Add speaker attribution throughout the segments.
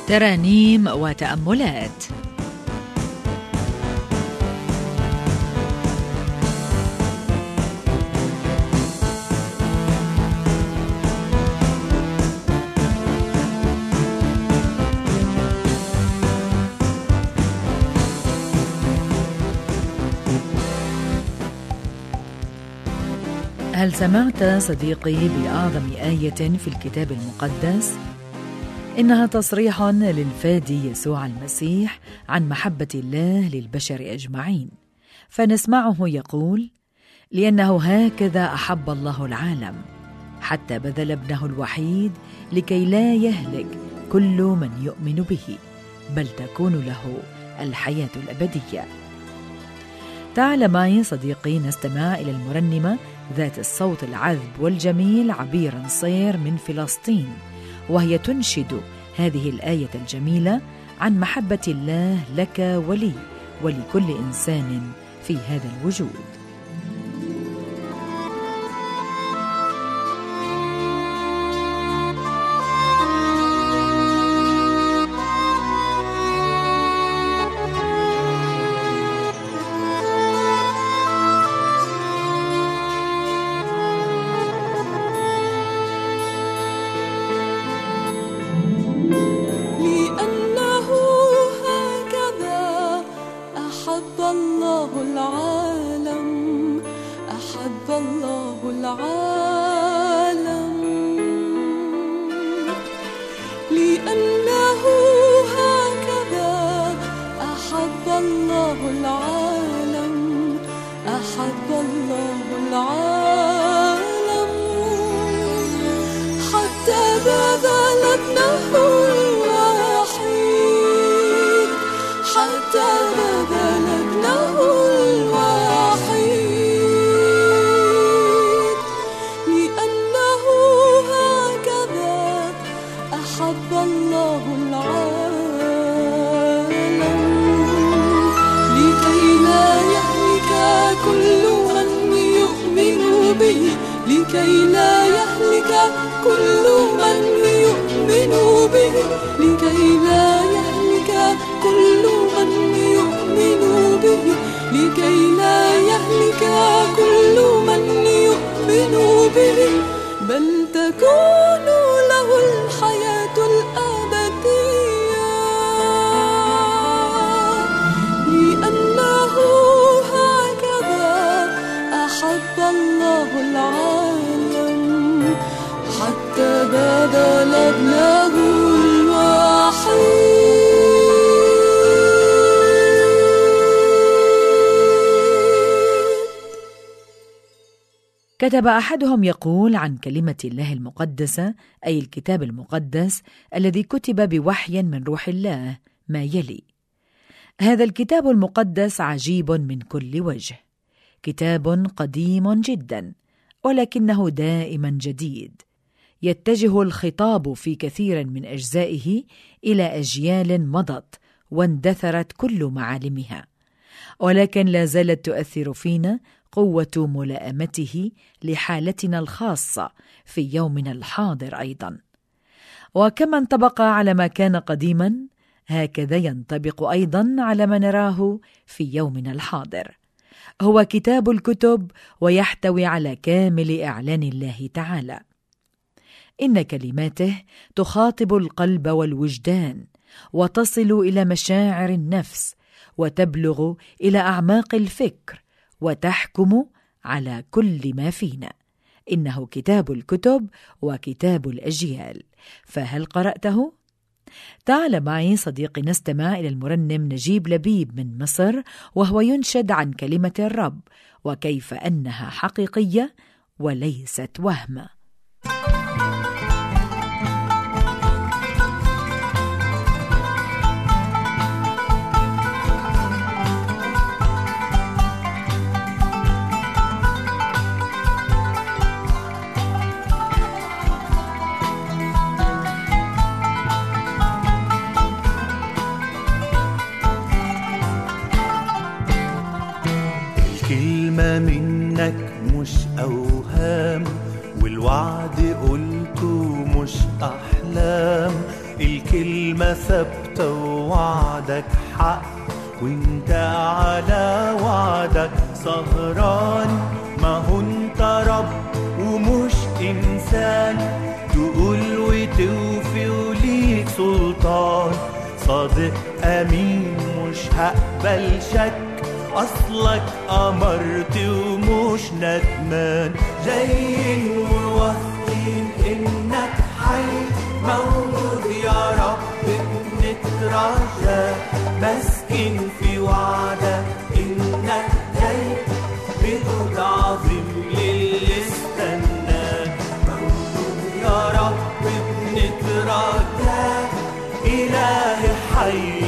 Speaker 1: ترانيم وتأملات. هل سمعت صديقي بأعظم آية في الكتاب المقدس؟ إنها تصريح للفادي يسوع المسيح عن محبة الله للبشر أجمعين، فنسمعه يقول: لأنه هكذا أحب الله العالم حتى بذل ابنه الوحيد لكي لا يهلك كل من يؤمن به، بل تكون له الحياة الأبدية. تعال معي صديقي نستمع إلى المرنمة ذات الصوت العذب والجميل عبير نصير من فلسطين، وهي تنشد هذه الآية الجميلة عن محبة الله لك ولي ولكل إنسان في هذا الوجود.
Speaker 2: لأنه هكذا أحب الله العالم، أحب الله العالم، حتى بذل ابنه الوحيد، حتى بذل ابنه الوحيد، لأنه هكذا أحب الله العالم، لكي لا يهلك كل من يؤمن به، لكي لا يهلك كل من يؤمن به، لكي لا يهلك كل من يؤمن به، لكي لا يهلك كل من يؤمن به، بل تكون له الحياة الأبدية، لأنه هكذا أحب الله العالم حتى بذل ابنه الوحيد.
Speaker 1: كتب أحدهم يقول عن كلمة الله المقدسة، أي الكتاب المقدس الذي كتب بوحي من روح الله، ما يلي: هذا الكتاب المقدس عجيب من كل وجه، كتاب قديم جدا ولكنه دائما جديد، يتجه الخطاب في كثير من أجزائه إلى أجيال مضت واندثرت كل معالمها، ولكن لا زالت تؤثر فينا قوة ملائمته لحالتنا الخاصة في يومنا الحاضر أيضا. وكما انطبق على ما كان قديما، هكذا ينطبق أيضا على ما نراه في يومنا الحاضر. هو كتاب الكتب ويحتوي على كامل إعلان الله تعالى. إن كلماته تخاطب القلب والوجدان، وتصل إلى مشاعر النفس، وتبلغ إلى أعماق الفكر، وتحكم على كل ما فينا. إنه كتاب الكتب وكتاب الأجيال، فهل قرأته؟ تعال معي صديقي نستمع إلى المرنم نجيب لبيب من مصر، وهو ينشد عن كلمة الرب وكيف أنها حقيقية وليست وهم.
Speaker 3: الكلمة منك مش أوهام، والوعد قلته مش أحلام، الكلمة ثابتة ووعدك حق، وانت على وعدك سهران. ما هو انت رب ومش انسان، تقول وتوفي وليك سلطان. صادق امين مش هقبل شك، اصلك امرت ومش ندمان. جايين وواثقين انك حي موجود يا رب، بنترجى مسكين في وعدك انك جاي بجود عظيم للي استناك. موجود يا رب بنترجاك، إلهي حي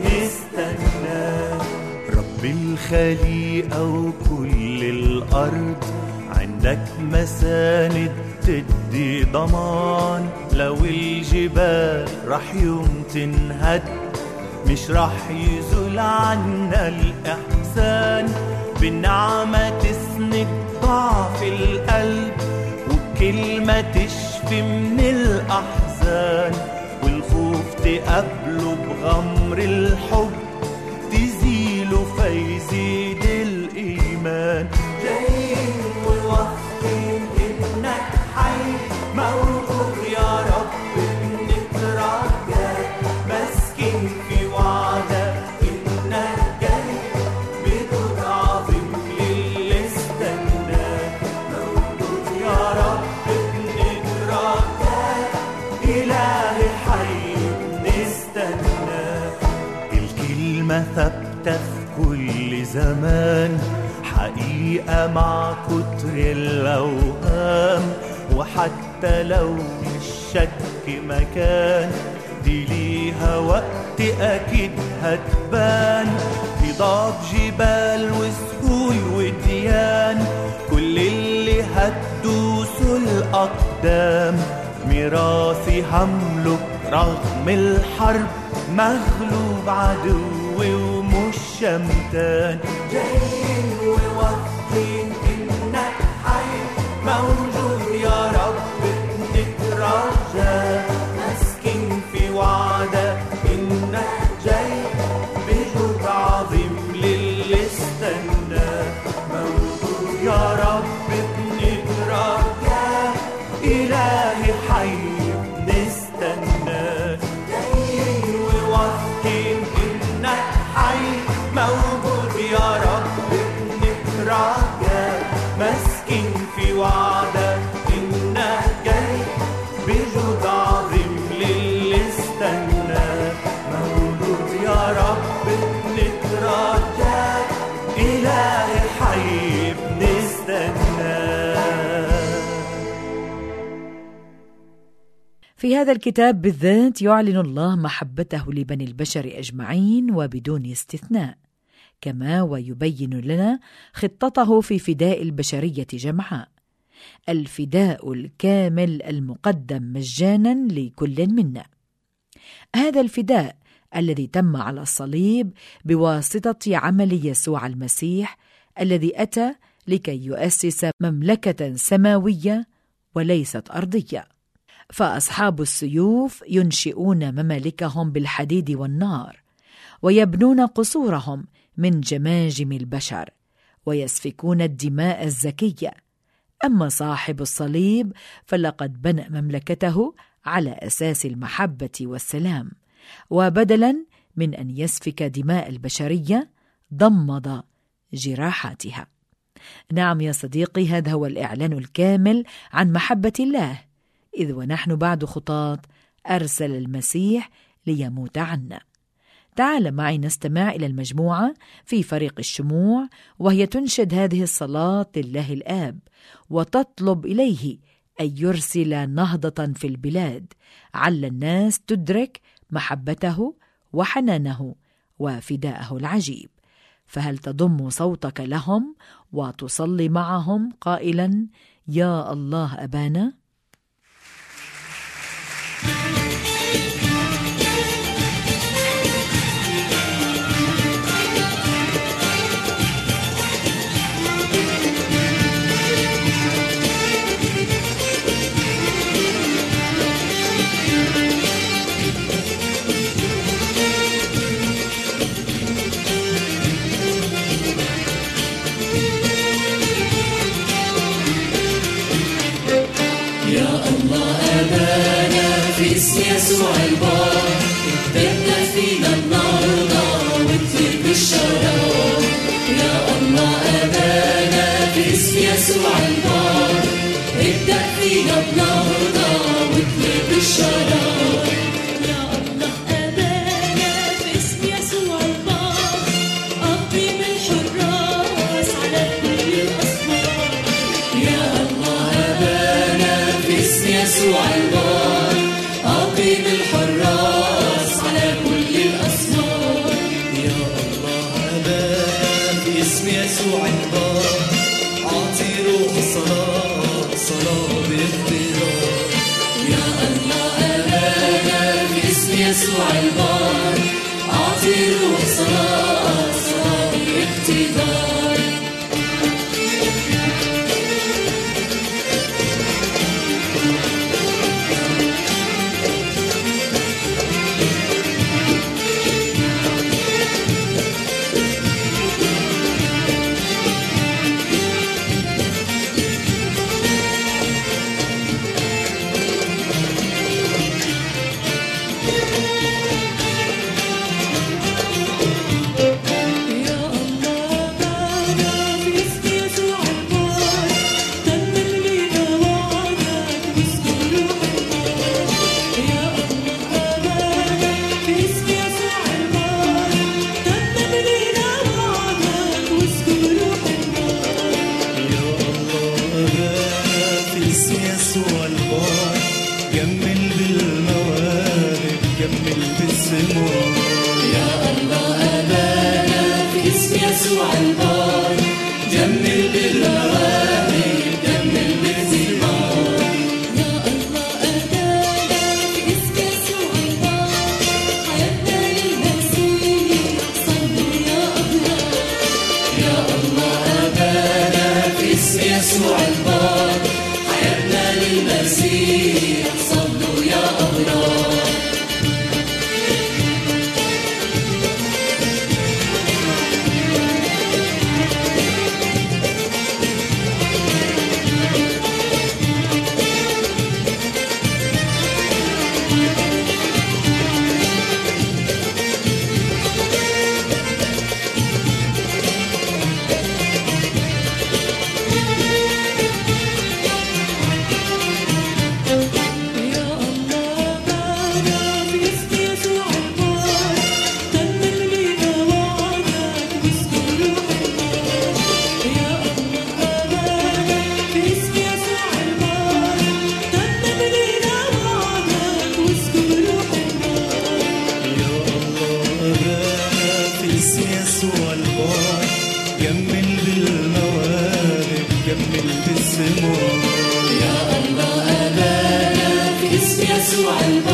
Speaker 3: بنستناك. رب الخليقة وكل الأرض عندك مساند تدي ضمان. لو الجبال رح يوم تنهد مش رح يزول عنا الإحسان. بالنعمة تسند ضعف القلب، وبكلمة تشفي من الأحزان. والخوف تقبله بغمر الحب، تزيله فيزيد الإيمان. جايين وواثقين إنك حي موجود يا رب، بنترجاك مسكين في وعدك إنك جاي بجود عظيم للي استناك. موجود يا رب بنترجاك، إلهي حي بنستناك. الكلمة ثابتة في كل زمان، حقيقة مع كتر الأوهام. وحتى لو للشك مكان، دي ليها وقت أكيد هتبان. هضاب جبال وسهول وديان، كل اللي هتدوسوا الأقدام. ميراثي هملك رغم الحرب، مغلوب عدوي ومش شمتان. جايين وواثقين إنك حي موجود يا رب، بنترجى مسكين في وعدك إنك جاي بجود عظيم للي استناك. موجود يا رب بنترجى، إلهي حي بنستناك. جايين وواثقين إنك حي موجود يا رب، بنترجى مسكين في وعدك إنك جاي بجود عظيم للي استناك. موجود يا رب بنترجاك، إلهي حي بنستناك.
Speaker 1: في هذا الكتاب بالذات يعلن الله محبته لبني البشر أجمعين وبدون استثناء، كما ويبين لنا خطته في فداء البشرية جمعاء، الفداء الكامل المقدم مجانا لكل منا. هذا الفداء الذي تم على الصليب بواسطة عمل يسوع المسيح، الذي أتى لكي يؤسس مملكة سماوية وليست أرضية. فأصحاب السيوف ينشئون ممالكهم بالحديد والنار، ويبنون قصورهم من جماجم البشر، ويسفكون الدماء الزكية. أما صاحب الصليب فلقد بنى مملكته على أساس المحبة والسلام، وبدلا من أن يسفك دماء البشرية ضمد جراحاتها. نعم يا صديقي، هذا هو الإعلان الكامل عن محبة الله، إذ ونحن بعد خطاة أرسل المسيح ليموت عنا. تعال معي نستمع إلى المجموعة في فريق الشموع، وهي تنشد هذه الصلاة لله الآب، وتطلب إليه أن يرسل نهضة في البلاد، عل الناس تدرك محبته وحنانه وفداءه العجيب. فهل تضم صوتك لهم وتصلي معهم قائلا: يا الله أبانا؟
Speaker 2: الله أبانا في اسم يسوع البار تبدأ فينا النهضة وتطير بالشرار. يا الله أبانا في اسم يسوع البار ابدأ فينا بنهضة وتطير بالشرار.
Speaker 4: يا الله أبانا في اسم يسوع البار أقيم الحراس على كل الأسوار.
Speaker 2: يا الله أبانا في اسم يسوع البار أقيم الحراس على كل الأسوار.
Speaker 3: يا الله أبانا في اسم يسوع البار أعطي روح الصلاة صلاة باختيار.
Speaker 2: يا الله أبانا في اسم يسوع البار أعطي روح صلاة صلاة باقتدار. يسوع البار جمل بالمواهب جمل بالثمار.
Speaker 4: يا الله أبانا في اسم يسوع البار حياتنا للمسيح صلوا يا أبرار.
Speaker 2: يا الله أبانا في اسم يسوع البار حياتنا للمسيح صلوا يا أبرار. يا الله أبانا في اسم يسوع البار